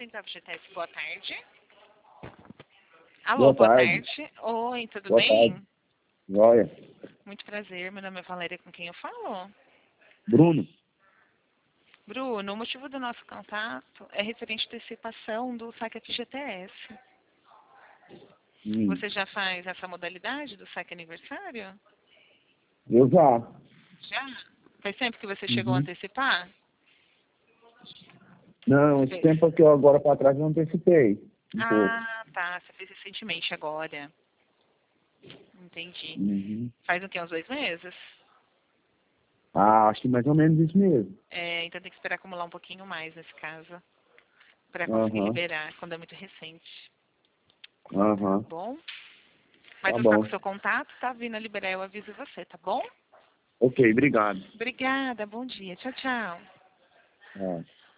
Central FGTS, boa tarde. Alô, Boa boa tarde. tarde. Oi, tudo Boa bem? tarde. Joia. Muito prazer, meu nome é Valéria, com quem eu falo? Bruno. Bruno, o motivo do nosso contato é referente à antecipação do saque FGTS. Você já faz essa modalidade do saque aniversário? Eu já. Já? Faz tempo que você chegou a antecipar? Não, esse tempo aqui eu agora para trás eu antecipei um pouco. Ah, tá. Você fez recentemente agora. Entendi. Uhum. Faz o quê? Uns 2 meses? Ah, acho que mais ou menos isso mesmo. É, então tem que esperar acumular um pouquinho mais nesse caso, para conseguir Aham. liberar, quando é muito recente. Aham. Bom? Mas Tá eu estou com bom. o seu contato, tá vindo a liberar, eu aviso você, tá bom? Ok, obrigado. Obrigada, bom dia. Tchau, tchau. É.